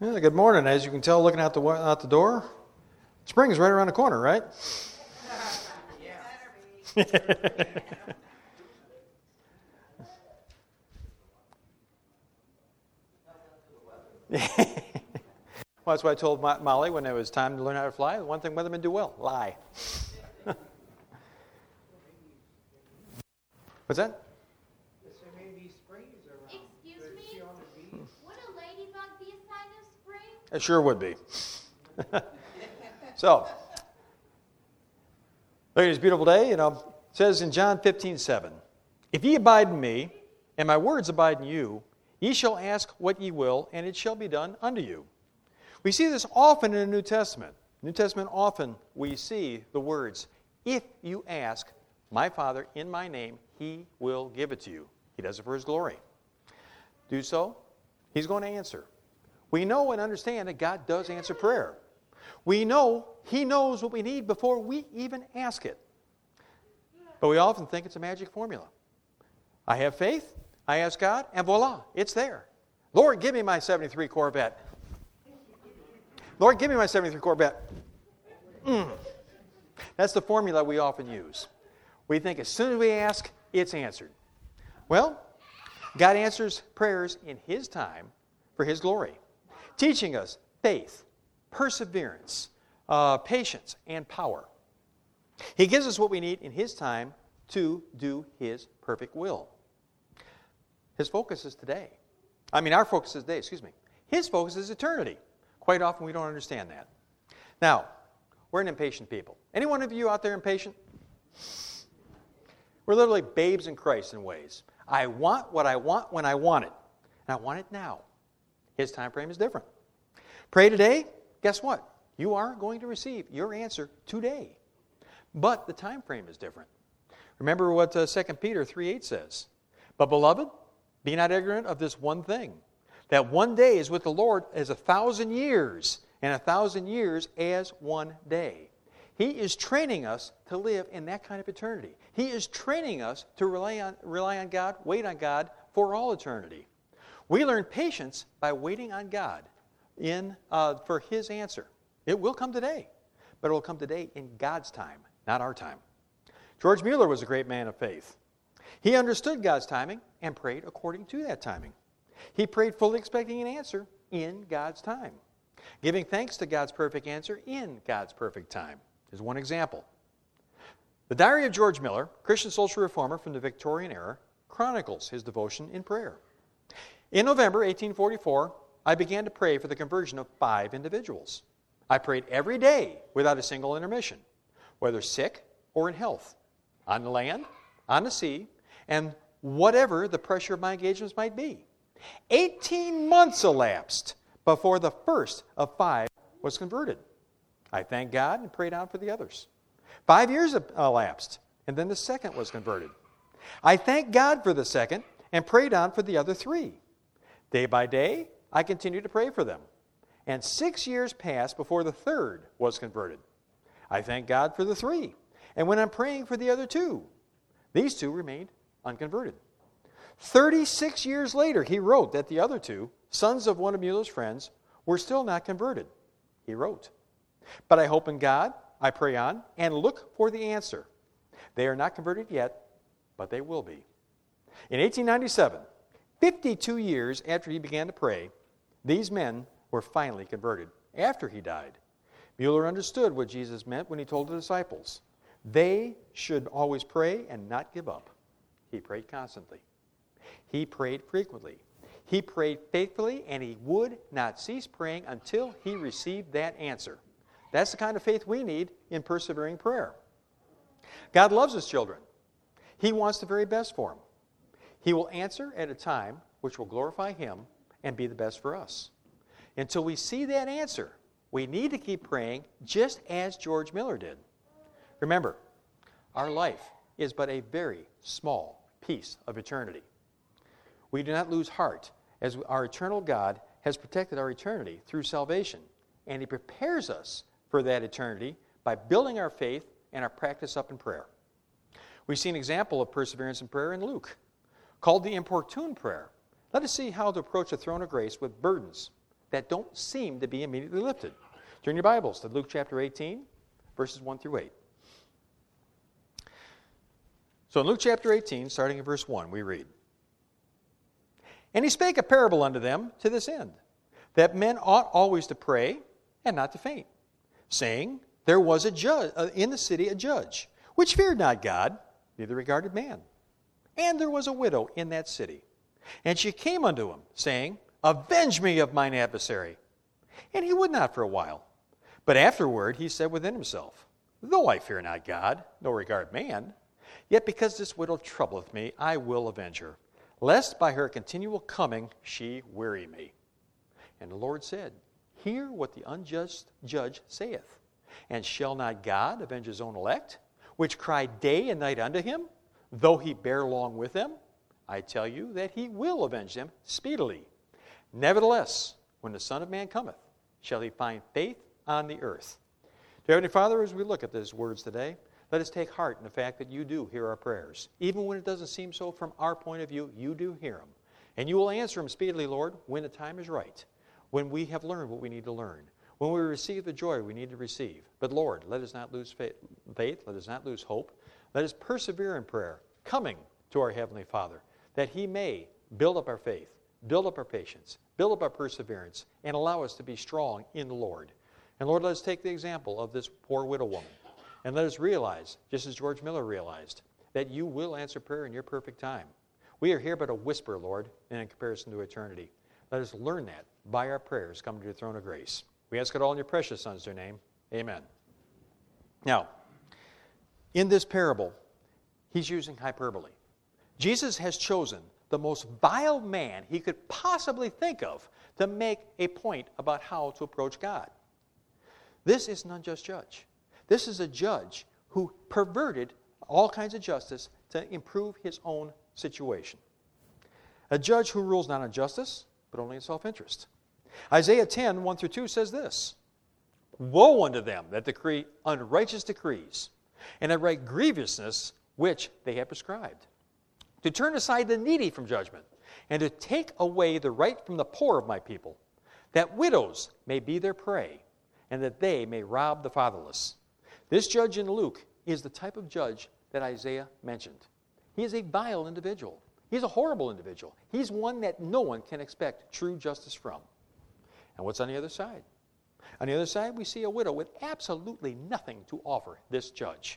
Yeah, good morning. As you can tell, looking out the door, spring is right around the corner, right? Well, that's what I told Molly when it was time to learn how to fly. The one thing weathermen do well, lie. What's that? There may be springs around. Excuse me? Would a ladybug be a sign of spring? It sure would be. So, look at this beautiful day. It says in John 15:7, "If ye abide in me, and my words abide in you, ye shall ask what ye will, and it shall be done unto you." We see this often in the New Testament. New Testament, often we see the words, "If you ask my Father in my name, he will give it to you." He does it for his glory. Do so, he's going to answer. We know and understand that God does answer prayer. We know he knows what we need before we even ask it. But we often think it's a magic formula. I have faith, I ask God, and voila, it's there. Lord, give me my 73 Corvette. Lord, give me my 73 Corvette. That's the formula we often use. We think as soon as we ask, it's answered. Well, God answers prayers in his time for his glory, teaching us faith, perseverance, patience, and power. He gives us what we need in his time to do his perfect will. His focus is today. Our focus is today, His focus is eternity. Quite often we don't understand that. Now, we're an impatient people. Any one of you out there impatient? We're literally babes in Christ in ways. I want what I want when I want it. And I want it now. His time frame is different. Pray today, guess what? You are going to receive your answer today. But the time frame is different. Remember what 2 Peter 3:8 says. "But beloved, be not ignorant of this one thing, that one day is with the Lord as 1,000 years, and 1,000 years as one day." He is training us to live in that kind of eternity. He is training us to rely on God, wait on God for all eternity. We learn patience by waiting on God for his answer. It will come today, but it will come today in God's time, not our time. George Mueller was a great man of faith. He understood God's timing and prayed according to that timing. He prayed fully expecting an answer in God's time, giving thanks to God's perfect answer in God's perfect time. Is one example. The Diary of George Mueller, Christian social reformer from the Victorian era, chronicles his devotion in prayer. In November 1844, I began to pray for the conversion of 5 individuals. I prayed every day without a single intermission, whether sick or in health, on the land, on the sea, and whatever the pressure of my engagements might be. 18 months elapsed before the first of 5 was converted. I thanked God and prayed on for the others. 5 years elapsed, and then the second was converted. I thanked God for the second and prayed on for the other 3. Day by day, I continued to pray for them. And 6 years passed before the third was converted. I thanked God for the 3, and went on praying for the other 2. These 2 remained unconverted. 36 years later, he wrote that the other 2, sons of one of Mueller's friends, were still not converted. He wrote, "But I hope in God, I pray on, and look for the answer. They are not converted yet, but they will be." In 1897, 52 years after he began to pray, these men were finally converted after he died. Mueller understood what Jesus meant when he told the disciples they should always pray and not give up. He prayed constantly. He prayed frequently. He prayed faithfully, and he would not cease praying until he received that answer. That's the kind of faith we need in persevering prayer. God loves his children. He wants the very best for them. He will answer at a time which will glorify him and be the best for us. Until we see that answer, we need to keep praying just as George Mueller did. Remember, our life is but a very small piece of eternity. We do not lose heart, as our eternal God has protected our eternity through salvation, and he prepares us for that eternity by building our faith and our practice up in prayer. We see an example of perseverance in prayer in Luke, called the importune prayer. Let us see how to approach the throne of grace with burdens that don't seem to be immediately lifted. Turn your Bibles to Luke chapter 18, verses 1 through 8. So in Luke chapter 18, starting in verse 1, we read, "And he spake a parable unto them to this end, that men ought always to pray and not to faint, saying, There was a judge in the city a judge, which feared not God, neither regarded man. And there was a widow in that city. And she came unto him, saying, Avenge me of mine adversary. And he would not for a while. But afterward he said within himself, Though I fear not God, nor regard man, yet because this widow troubleth me, I will avenge her, lest by her continual coming she weary me. And the Lord said, Hear what the unjust judge saith. And shall not God avenge his own elect, which cry day and night unto him, though he bear long with them? I tell you that he will avenge them speedily. Nevertheless, when the Son of Man cometh, shall he find faith on the earth?" Dear Heavenly Father, as we look at these words today, let us take heart in the fact that you do hear our prayers. Even when it doesn't seem so from our point of view, you do hear them. And you will answer them speedily, Lord, when the time is right, when we have learned what we need to learn, when we receive the joy we need to receive. But Lord, let us not lose faith, let us not lose hope. Let us persevere in prayer, coming to our Heavenly Father, that he may build up our faith, build up our patience, build up our perseverance, and allow us to be strong in the Lord. And Lord, let us take the example of this poor widow woman, and let us realize, just as George Miller realized, that you will answer prayer in your perfect time. We are here but a whisper, Lord, in comparison to eternity. Let us learn that by our prayers coming to the throne of grace. We ask it all in your precious Son's name. Amen. Now, in this parable, he's using hyperbole. Jesus has chosen the most vile man he could possibly think of to make a point about how to approach God. This is an unjust judge. This is a judge who perverted all kinds of justice to improve his own situation. A judge who rules not on justice, but only in self-interest. Isaiah 10, 1 through 2 says this, Woe unto them that decree unrighteous decrees, and that write grievousness which they have prescribed, to turn aside the needy from judgment, and to take away the right from the poor of my people, that widows may be their prey, and that they may rob the fatherless. This judge in Luke is the type of judge that Isaiah mentioned. He is a vile individual. He's a horrible individual. He's one that no one can expect true justice from. And what's on the other side? On the other side, we see a widow with absolutely nothing to offer this judge.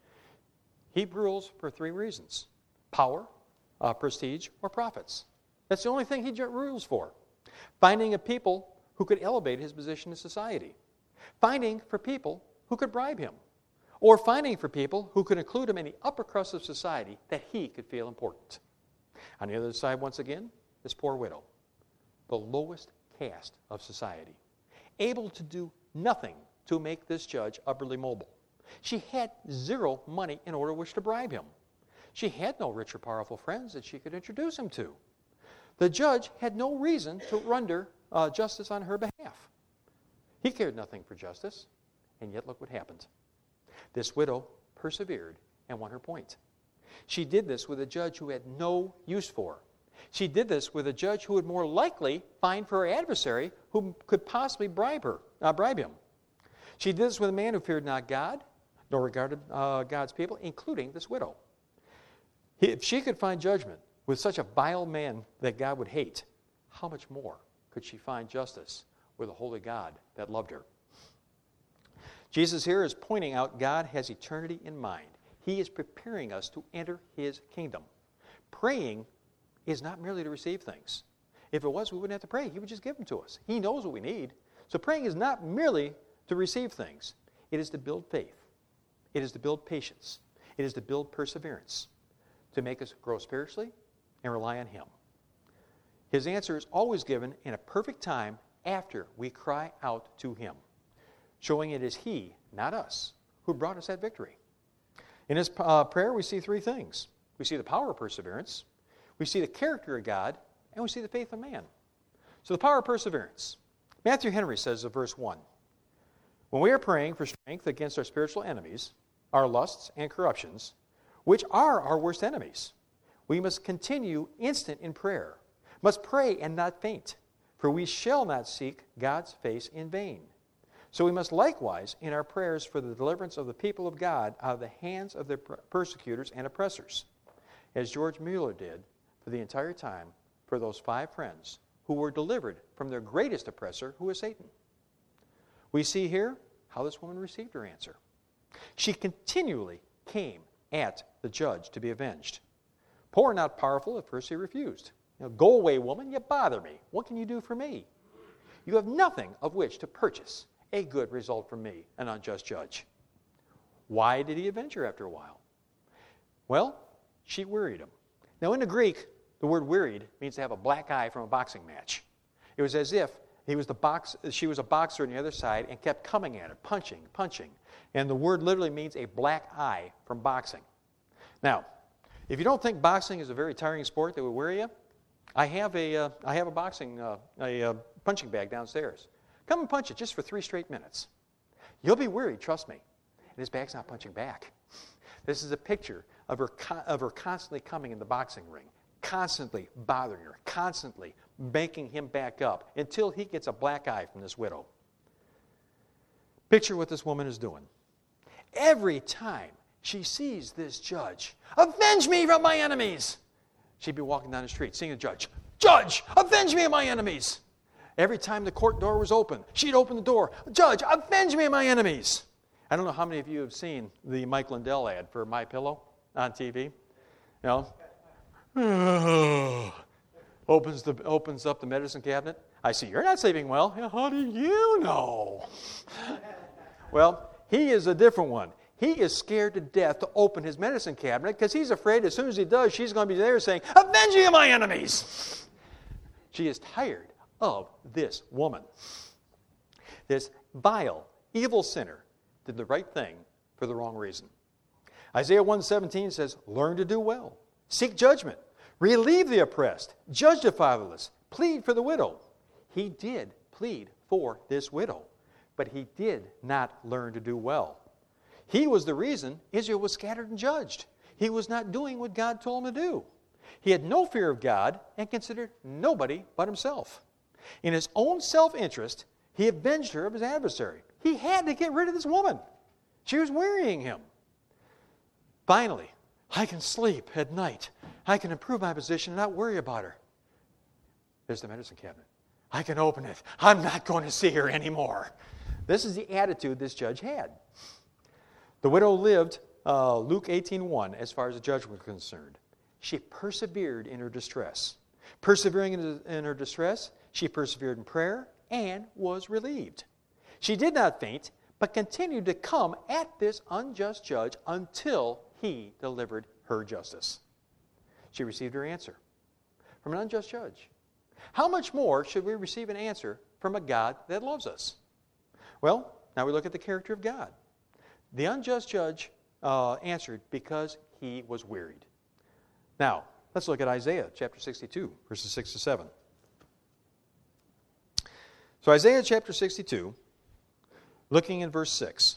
He rules for three reasons: power, prestige, or profits. That's the only thing he rules for. Finding a people who could elevate his position in society. Finding for people who could bribe him. Or finding for people who could include him in the upper crust of society that he could feel important. On the other side, once again, this poor widow, the lowest caste of society, able to do nothing to make this judge upwardly mobile. She had zero money in order which to bribe him. She had no rich or powerful friends that she could introduce him to. The judge had no reason to render justice on her behalf. He cared nothing for justice, and yet look what happened. This widow persevered and won her point. She did this with a judge who had no use for her. She did this with a judge who would more likely find for her adversary who could possibly bribe him. She did this with a man who feared not God, nor regarded God's people, including this widow. If she could find judgment with such a vile man that God would hate, how much more could she find justice with a holy God that loved her? Jesus here is pointing out God has eternity in mind. He is preparing us to enter his kingdom. Praying is not merely to receive things. If it was, we wouldn't have to pray. He would just give them to us. He knows what we need. So praying is not merely to receive things. It is to build faith. It is to build patience. It is to build perseverance, to make us grow spiritually and rely on him. His answer is always given in a perfect time after we cry out to him, showing it is he, not us, who brought us that victory. In his prayer, we see three things. We see the power of perseverance, we see the character of God, and we see the faith of man. So the power of perseverance. Matthew Henry says of verse 1, when we are praying for strength against our spiritual enemies, our lusts and corruptions, which are our worst enemies, we must continue instant in prayer, must pray and not faint. for we shall not seek God's face in vain. So we must likewise, in our prayers for the deliverance of the people of God out of the hands of their persecutors and oppressors, as George Mueller did for the entire time for those 5 friends who were delivered from their greatest oppressor, who was Satan. We see here how this woman received her answer. She continually came at the judge to be avenged. Poor, not powerful, at first he refused. Go away, woman, you bother me. What can you do for me? You have nothing of which to purchase a good result from me, an unjust judge. Why did he avenge her after a while? Well, she wearied him. Now, in the Greek, the word wearied means to have a black eye from a boxing match. It was as if she was a boxer on the other side and kept coming at her, punching. And the word literally means a black eye from boxing. Now, if you don't think boxing is a very tiring sport that would weary you, I have a boxing punching bag downstairs. Come and punch it just for 3 straight minutes. You'll be wearied, trust me. And his bag's not punching back. This is a picture of her constantly coming in the boxing ring, constantly bothering her, constantly making him back up until he gets a black eye from this widow. Picture what this woman is doing. Every time she sees this judge, avenge me from my enemies, she'd be walking down the street seeing the judge, Judge, avenge me of my enemies. Every time the court door was open, she'd open the door, Judge, avenge me of my enemies. I don't know how many of you have seen the Mike Lindell ad for MyPillow on TV. You know, opens up the medicine cabinet. I see you're not sleeping well. How do you know? Well, he is a different one. He is scared to death to open his medicine cabinet because he's afraid as soon as he does, she's going to be there saying, avenge me of my enemies. She is tired of this woman. This vile, evil sinner did the right thing for the wrong reason. Isaiah 1:17 says, learn to do well, seek judgment, relieve the oppressed, judge the fatherless, plead for the widow. He did plead for this widow, but he did not learn to do well. He was the reason Israel was scattered and judged. He was not doing what God told him to do. He had no fear of God and considered nobody but himself. In his own self-interest, he avenged her of his adversary. He had to get rid of this woman. She was wearying him. Finally, I can sleep at night. I can improve my position and not worry about her. There's the medicine cabinet. I can open it. I'm not going to see her anymore. This is the attitude this judge had. The widow lived Luke 18:1 as far as the judge was concerned. She persevered in her distress. Persevering in her distress, she persevered in prayer and was relieved. She did not faint, but continued to come at this unjust judge until he delivered her justice. She received her answer from an unjust judge. How much more should we receive an answer from a God that loves us? Well, now we look at the character of God. The unjust judge answered because he was wearied. Now, let's look at Isaiah chapter 62, verses 6 to 7. So Isaiah chapter 62, looking in verse 6.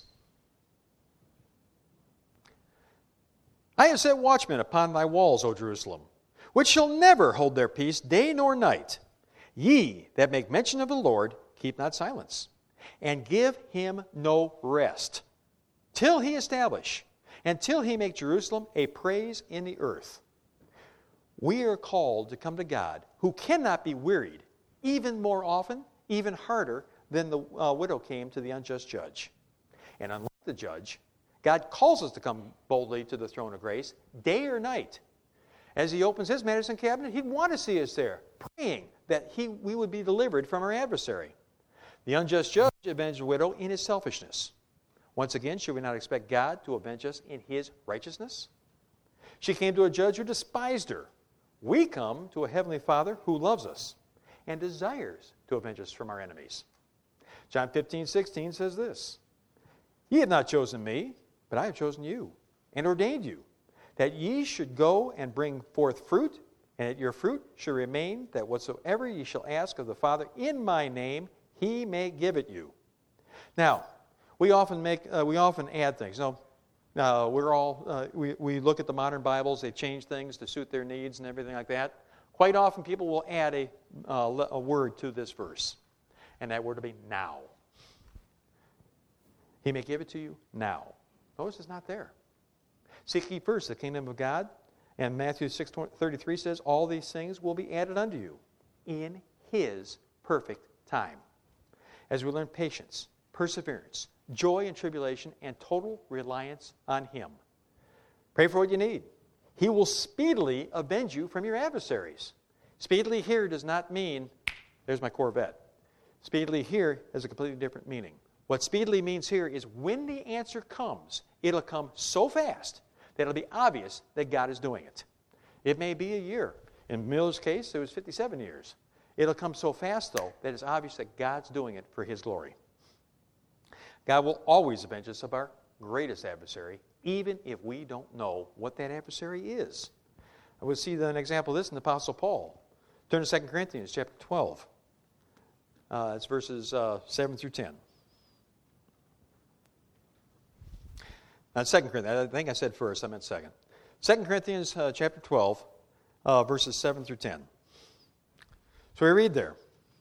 I have set watchmen upon thy walls, O Jerusalem, which shall never hold their peace day nor night. Ye that make mention of the Lord, keep not silence, and give him no rest, till he establish, and till he make Jerusalem a praise in the earth. We are called to come to God, who cannot be wearied, even more often, even harder than the widow came to the unjust judge. And unlike the judge, God calls us to come boldly to the throne of grace, day or night. As he opens his medicine cabinet, he'd want to see us there, praying that we would be delivered from our adversary. The unjust judge avenged the widow in his selfishness. Once again, should we not expect God to avenge us in his righteousness? She came to a judge who despised her. We come to a heavenly Father who loves us and desires to avenge us from our enemies. John 15:16 says this, Ye have not chosen me, but I have chosen you, and ordained you, that ye should go and bring forth fruit, and that your fruit should remain, that whatsoever ye shall ask of the Father in my name, he may give it you. Now, we often add things. We look at the modern Bibles, they change things to suit their needs and everything like that. Quite often people will add a word to this verse, and that word will be now. He may give it to you now. Notice it's not there. Seek ye first the kingdom of God, and Matthew 6:33 says, all these things will be added unto you in His perfect time. As we learn patience, perseverance, joy in tribulation, and total reliance on Him. Pray for what you need. He will speedily avenge you from your adversaries. Speedily here does not mean, there's my Corvette. Speedily here has a completely different meaning. What speedily means here is when the answer comes, it'll come so fast that it'll be obvious that God is doing it. It may be a year. In Miller's case, it was 57 years. It'll come so fast, though, that it's obvious that God's doing it for His glory. God will always avenge us of our greatest adversary, even if we don't know what that adversary is. I would see an example of this in the Apostle Paul. Turn to 2 Corinthians chapter 12. It's verses 7 through 10. 2 Corinthians, I think I said first, I meant second. 2 Corinthians chapter 12, verses 7 through 10. So we read there.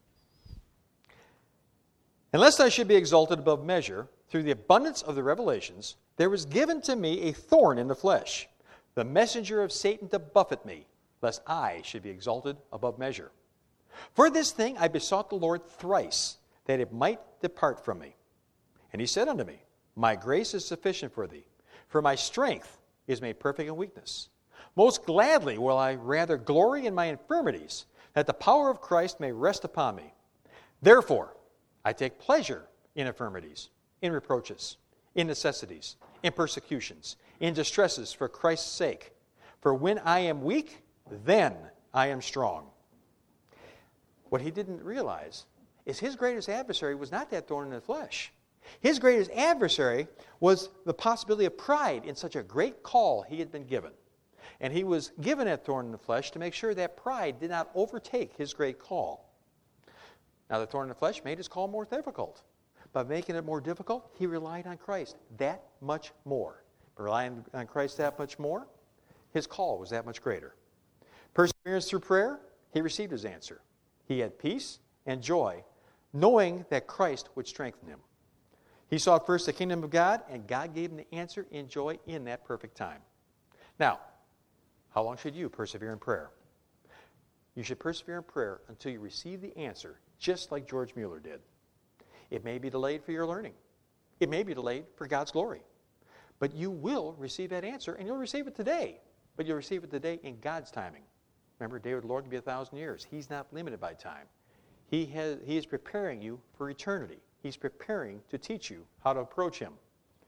Unless I should be exalted above measure through the abundance of the revelations, there was given to me a thorn in the flesh, the messenger of Satan to buffet me, lest I should be exalted above measure. For this thing I besought the Lord thrice, that it might depart from me. And He said unto me, my grace is sufficient for thee, for my strength is made perfect in weakness. Most gladly will I rather glory in my infirmities, that the power of Christ may rest upon me. Therefore, I take pleasure in infirmities, in reproaches, in necessities, in persecutions, in distresses for Christ's sake. For when I am weak, then I am strong. What he didn't realize is his greatest adversary was not that thorn in the flesh. His greatest adversary was the possibility of pride in such a great call he had been given. And he was given that thorn in the flesh to make sure that pride did not overtake his great call. Now, the thorn in the flesh made his call more difficult. By making it more difficult, he relied on Christ that much more. By relying on Christ that much more, his call was that much greater. Perseverance through prayer, he received his answer. He had peace and joy, knowing that Christ would strengthen him. He sought first the kingdom of God, and God gave him the answer in joy in that perfect time. Now, how long should you persevere in prayer? You should persevere in prayer until you receive the answer, just like George Mueller did. It may be delayed for your learning. It may be delayed for God's glory. But you will receive that answer, and you'll receive it today. But you'll receive it today in God's timing. Remember, David the Lord can be 1,000 years. He's not limited by time. He is preparing you for eternity. He's preparing to teach you how to approach Him.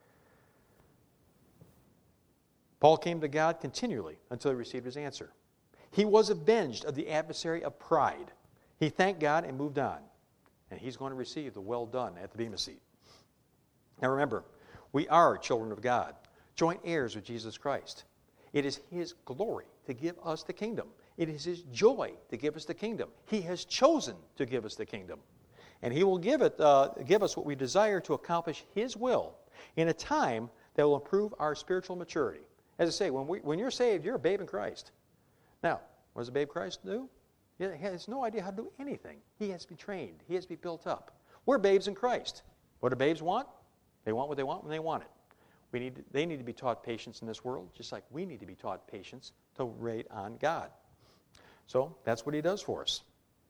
Paul came to God continually until he received his answer. He was avenged of the adversary of pride. He thanked God and moved on. And he's going to receive the well done at the Bema seat. Now remember, we are children of God, joint heirs with Jesus Christ. It is His glory to give us the kingdom. It is His joy to give us the kingdom. He has chosen to give us the kingdom. And He will give us what we desire to accomplish His will in a time that will improve our spiritual maturity. As I say, when you're saved, you're a babe in Christ. Now, what does a babe in Christ do? He has no idea how to do anything. He has to be trained. He has to be built up. We're babes in Christ. What do babes want? They want what they want when they want it. They need to be taught patience in this world, just like we need to be taught patience to wait on God. So that's what He does for us.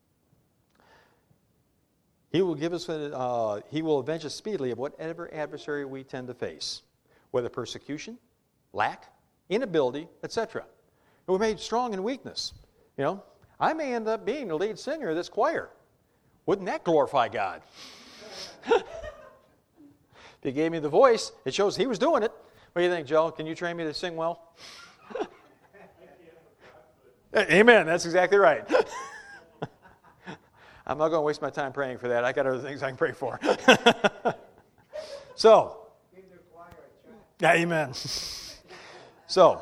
He will give us. He will avenge us speedily of whatever adversary we tend to face, whether persecution, lack, inability, etc. We're made strong in weakness. You know, I may end up being the lead singer of this choir. Wouldn't that glorify God? If He gave me the voice, it shows He was doing it. What do you think, Joe? Can you train me to sing well? Amen. That's exactly right. I'm not going to waste my time praying for that. I got other things I can pray for. So, amen. So,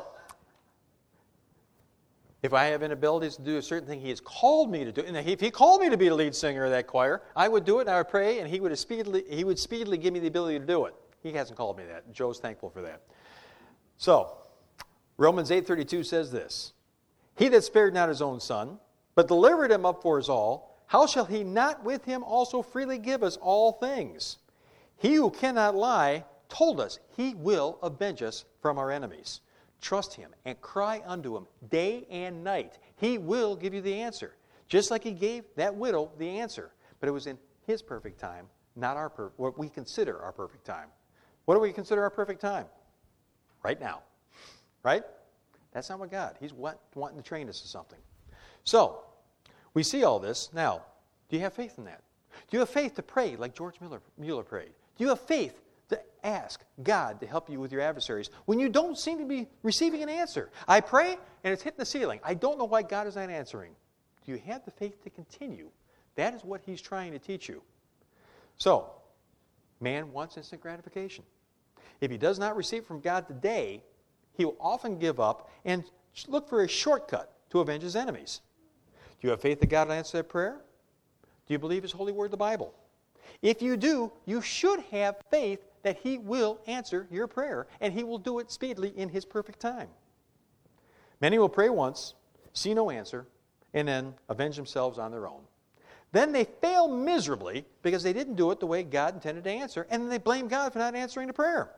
if I have inabilities to do a certain thing He has called me to do, and if He called me to be the lead singer of that choir, I would do it and I would pray, and He would speedily give me the ability to do it. He hasn't called me that. Joe's thankful for that. So, Romans 8:32 says this: He that spared not His own Son, but delivered him up for us all, how shall he not with him also freely give us all things? He who cannot lie told us he will avenge us from our enemies. Trust him and cry unto him day and night. He will give you the answer. Just like he gave that widow the answer. But it was in his perfect time, not what we consider our perfect time. What do we consider our perfect time? Right now. Right? That's not what God. He's wanting to train us to something. So, we see all this. Now, do you have faith in that? Do you have faith to pray like George Mueller prayed? Do you have faith to ask God to help you with your adversaries when you don't seem to be receiving an answer? I pray and it's hitting the ceiling. I don't know why God is not answering. Do you have the faith to continue? That is what he's trying to teach you. So, man wants instant gratification. If he does not receive from God today, he will often give up and look for a shortcut to avenge his enemies. Do you have faith that God will answer that prayer? Do you believe his holy word, the Bible? If you do, you should have faith that he will answer your prayer, and he will do it speedily in his perfect time. Many will pray once, see no answer, and then avenge themselves on their own. Then they fail miserably because they didn't do it the way God intended to answer, and then they blame God for not answering the prayer.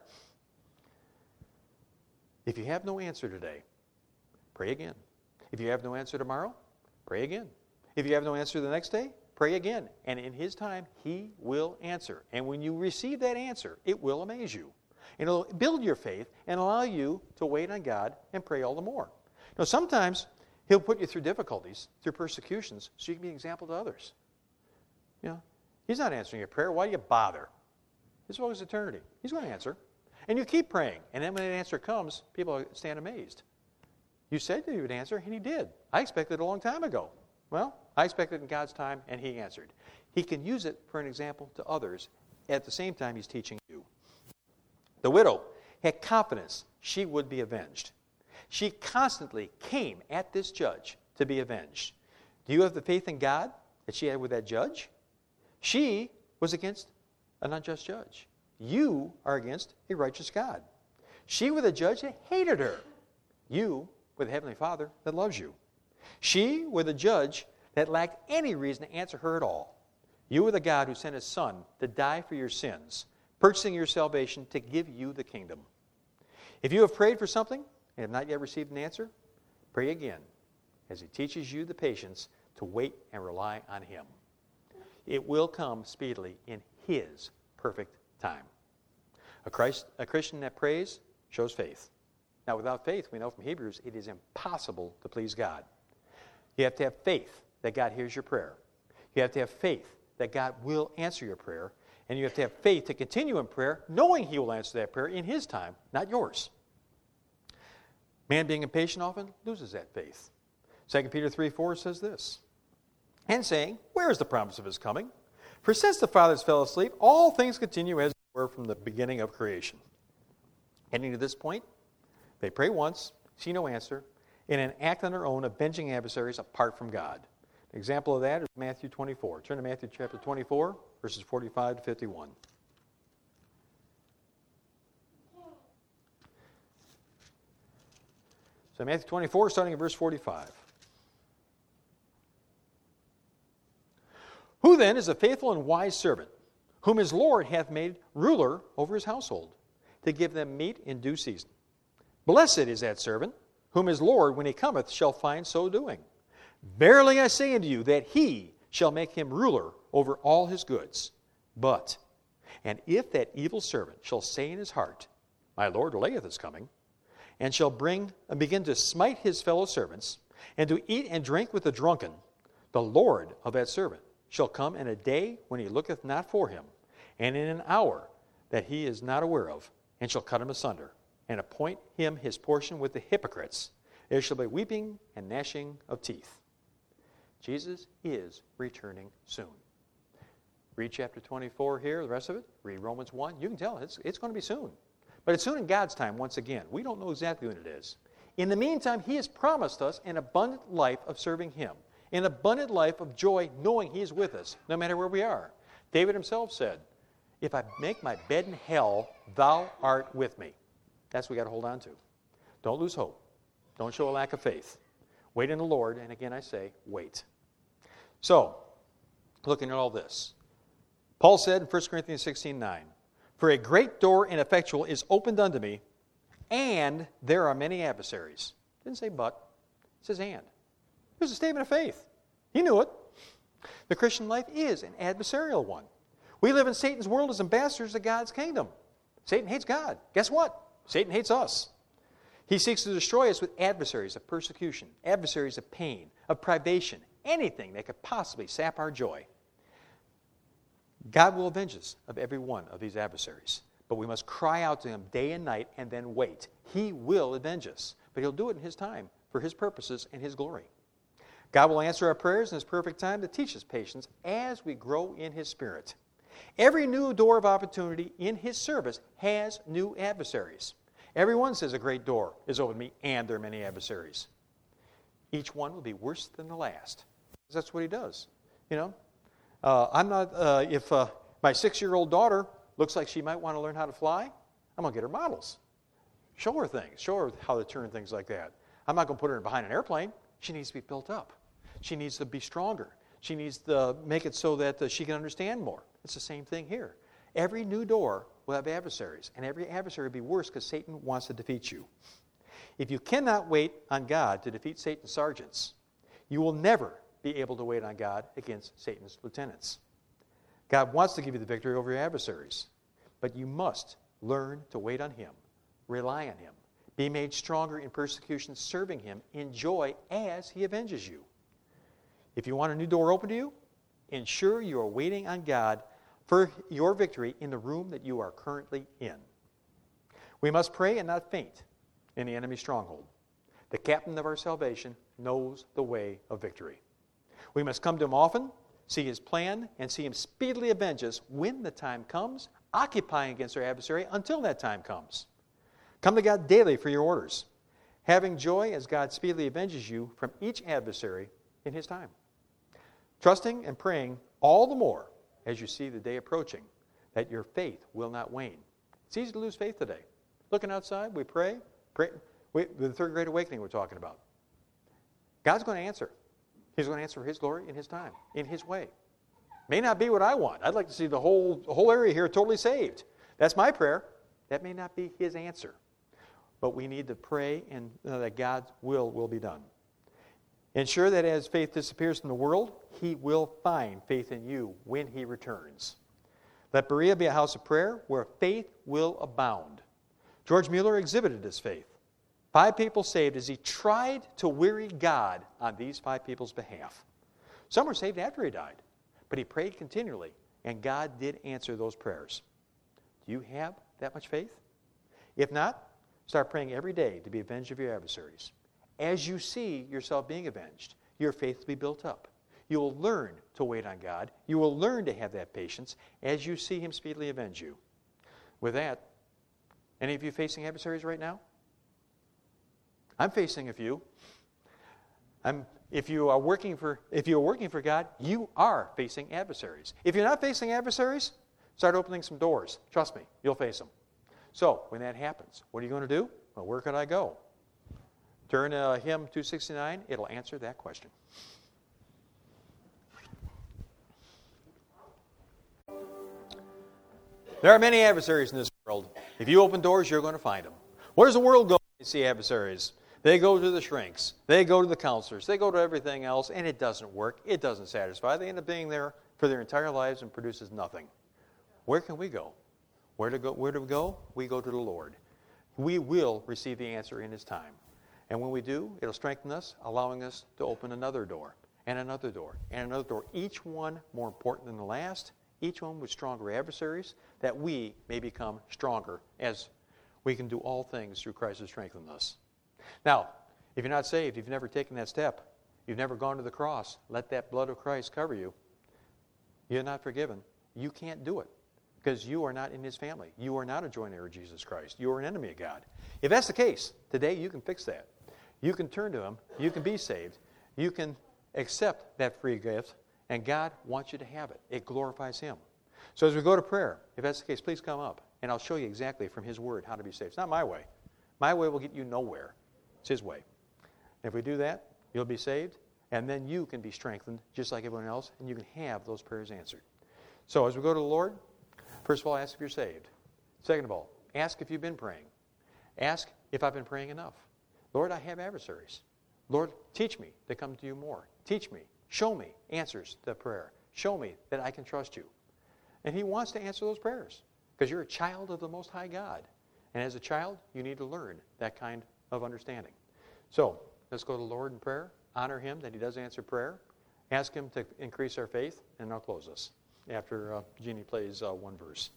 If you have no answer today, pray again. If you have no answer tomorrow, pray again. If you have no answer the next day, pray again. And in his time, he will answer. And when you receive that answer, it will amaze you. And it'll build your faith and allow you to wait on God and pray all the more. Now, sometimes he'll put you through difficulties, through persecutions, so you can be an example to others. You know, he's not answering your prayer. Why do you bother? His focus is eternity. He's going to answer. And you keep praying. And then when an answer comes, people stand amazed. You said that he would answer, and he did. I expected it a long time ago. Well, I expected it in God's time, and he answered. He can use it for an example to others. At the same time, he's teaching you. The widow had confidence she would be avenged. She constantly came at this judge to be avenged. Do you have the faith in God that she had with that judge? She was against an unjust judge. You are against a righteous God. She with a judge that hated her. You with a heavenly Father that loves you. She with a judge that lacked any reason to answer her at all. You with a God who sent his Son to die for your sins, purchasing your salvation to give you the kingdom. If you have prayed for something and have not yet received an answer, pray again as he teaches you the patience to wait and rely on him. It will come speedily in his perfect time. A Christian that prays shows faith. Now, without faith, we know from Hebrews, it is impossible to please God. You have to have faith that God hears your prayer. You have to have faith that God will answer your prayer. And you have to have faith to continue in prayer, knowing he will answer that prayer in his time, not yours. Man being impatient often loses that faith. 2 Peter 3:4 says this, and saying, where is the promise of his coming? For since the fathers fell asleep, all things continue as they were from the beginning of creation. Getting to this point, they pray once, see no answer, and then act on their own, avenging adversaries apart from God. An example of that is Matthew 24. Turn to Matthew chapter 24, verses 45 to 51. So Matthew 24, starting at verse 45. Who then is a faithful and wise servant, whom his Lord hath made ruler over his household, to give them meat in due season? Blessed is that servant, whom his Lord, when he cometh, shall find so doing. Verily I say unto you, that he shall make him ruler over all his goods. But, and if that evil servant shall say in his heart, my Lord delayeth his coming, and shall begin to smite his fellow servants, and to eat and drink with the drunken, the Lord of that servant shall come in a day when he looketh not for him, and in an hour that he is not aware of, and shall cut him asunder, and appoint him his portion with the hypocrites. There shall be weeping and gnashing of teeth. Jesus is returning soon. Read chapter 24 here, the rest of it. Read Romans 1. You can tell it's going to be soon. But it's soon in God's time once again. We don't know exactly when it is. In the meantime, he has promised us an abundant life of serving him. An abundant life of joy knowing he is with us, no matter where we are. David himself said, if I make my bed in hell, thou art with me. That's what we got to hold on to. Don't lose hope. Don't show a lack of faith. Wait in the Lord, and again I say, wait. So, looking at all this, Paul said in 1 Corinthians 16:9, "For a great door and effectual is opened unto me, and there are many adversaries." Didn't say but, it says and. It was a statement of faith. He knew it. The Christian life is an adversarial one. We live in Satan's world as ambassadors of God's kingdom. Satan hates God. Guess what? Satan hates us. He seeks to destroy us with adversaries of persecution, adversaries of pain, of privation, anything that could possibly sap our joy. God will avenge us of every one of these adversaries, but we must cry out to Him day and night and then wait. He will avenge us, but He'll do it in His time for His purposes and His glory. God will answer our prayers in His perfect time to teach us patience as we grow in His Spirit. Every new door of opportunity in His service has new adversaries. Everyone says a great door is open to me, and there are many adversaries. Each one will be worse than the last. That's what He does. You know, if my 6-year-old daughter looks like she might want to learn how to fly, I'm going to get her models. Show her things. Show her how to turn things like that. I'm not going to put her behind an airplane. She needs to be built up. She needs to be stronger. She needs to make it so that she can understand more. It's the same thing here. Every new door will have adversaries, and every adversary will be worse because Satan wants to defeat you. If you cannot wait on God to defeat Satan's sergeants, you will never be able to wait on God against Satan's lieutenants. God wants to give you the victory over your adversaries, but you must learn to wait on Him, rely on Him, be made stronger in persecution, serving Him in joy as He avenges you. If you want a new door open to you, ensure you are waiting on God for your victory in the room that you are currently in. We must pray and not faint in the enemy's stronghold. The captain of our salvation knows the way of victory. We must come to Him often, see His plan, and see Him speedily avenge us when the time comes, occupying against our adversary until that time comes. Come to God daily for your orders, having joy as God speedily avenges you from each adversary in His time. Trusting and praying all the more as you see the day approaching, that your faith will not wane. It's easy to lose faith today. Looking outside, we pray. The third great awakening we're talking about. God's going to answer. He's going to answer for His glory in His time, in His way. May not be what I want. I'd like to see the whole area here totally saved. That's my prayer. That may not be His answer. But we need to pray and that God's will be done. Ensure that as faith disappears from the world, He will find faith in you when He returns. Let Berea be a house of prayer where faith will abound. George Mueller exhibited his faith. 5 people saved as he tried to weary God on these 5 people's behalf. Some were saved after he died, but he prayed continually, and God did answer those prayers. Do you have that much faith? If not, start praying every day to be avenged of your adversaries. As you see yourself being avenged, your faith will be built up. You will learn to wait on God. You will learn to have that patience as you see Him speedily avenge you. With that, any of you facing adversaries right now? I'm facing a few. If you are working for God, you are facing adversaries. If you're not facing adversaries, start opening some doors. Trust me, you'll face them. So, when that happens, what are you going to do? Well, where could I go? Turn to Hymn 269. It'll answer that question. There are many adversaries in this world. If you open doors, you're going to find them. Where does the world go when they see adversaries? They go to the shrinks. They go to the counselors. They go to everything else, and it doesn't work. It doesn't satisfy. They end up being there for their entire lives and produces nothing. Where can we go? Where do we go? We go to the Lord. We will receive the answer in His time. And when we do, it'll strengthen us, allowing us to open another door, and another door, and another door, each one more important than the last, each one with stronger adversaries, that we may become stronger as we can do all things through Christ who strengthens us. Now, if you're not saved, if you've never taken that step, you've never gone to the cross, let that blood of Christ cover you, you're not forgiven. You can't do it because you are not in His family. You are not a joint heir of Jesus Christ. You are an enemy of God. If that's the case, today you can fix that. You can turn to Him. You can be saved. You can accept that free gift, and God wants you to have it. It glorifies Him. So as we go to prayer, if that's the case, please come up, and I'll show you exactly from His Word how to be saved. It's not my way. My way will get you nowhere. It's His way. If we do that, you'll be saved, And then you can be strengthened just like everyone else, and you can have those prayers answered. So as we go to the Lord, first of all, ask if you're saved. Second of all, ask if you've been praying. Ask if I've been praying enough. Lord, I have adversaries. Lord, teach me to come to you more. Teach me. Show me answers to prayer. Show me that I can trust you. And he wants to answer those prayers because you're a child of the Most High God. And as a child, you need to learn that kind of understanding. So let's go to the Lord in prayer. Honor him that he does answer prayer. Ask him to increase our faith, and I'll close us after Jeannie plays one verse.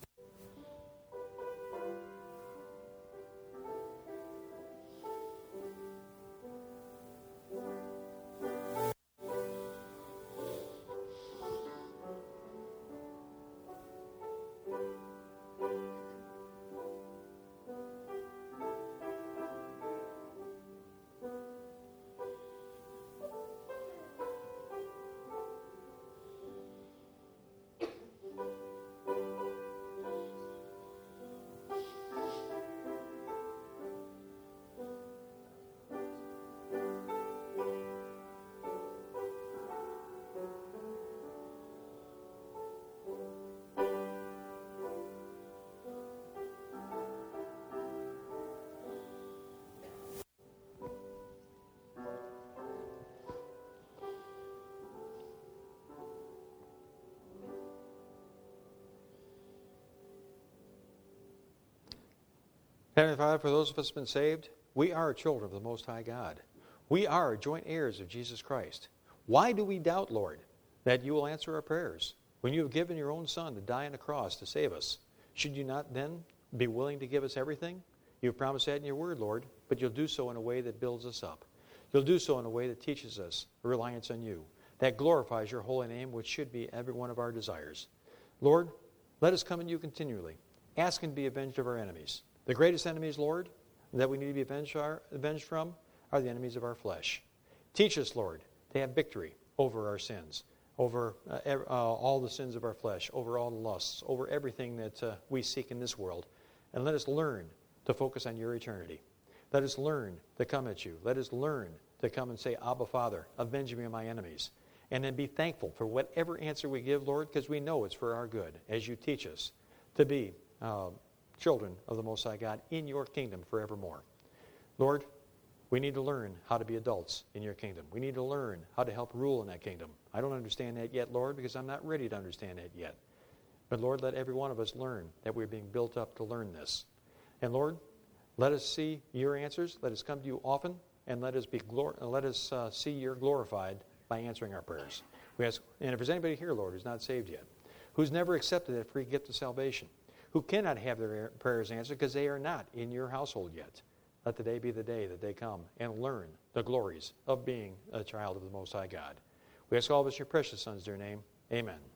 Heavenly Father, for those of us who have been saved, we are children of the Most High God. We are joint heirs of Jesus Christ. Why do we doubt, Lord, that you will answer our prayers when you have given your own Son to die on the cross to save us? Should you not then be willing to give us everything? You've promised that in your word, Lord, but you'll do so in a way that builds us up. You'll do so in a way that teaches us reliance on you, that glorifies your holy name, which should be every one of our desires. Lord, let us come to you continually, asking to be avenged of our enemies. The greatest enemies, Lord, that we need to be avenged from are the enemies of our flesh. Teach us, Lord, to have victory over our sins, over all the sins of our flesh, over all the lusts, over everything that we seek in this world. And let us learn to focus on your eternity. Let us learn to come at you. Let us learn to come and say, Abba, Father, avenge me of my enemies. And then be thankful for whatever answer we give, Lord, because we know it's for our good, as you teach us to be children of the Most High God in your kingdom forevermore. Lord, we need to learn how to be adults in your kingdom. We need to learn how to help rule in that kingdom. I don't understand that yet, Lord, because I'm not ready to understand that yet. But Lord, let every one of us learn that we're being built up to learn this. And Lord, let us see your answers. Let us come to you often, and let us see you're glorified by answering our prayers. We ask, and if there's anybody here, Lord, who's not saved yet, who's never accepted that free gift of salvation, who cannot have their prayers answered because they are not in your household yet, let today be the day that they come and learn the glories of being a child of the Most High God. We ask all of us in your precious Son's dear name. Amen.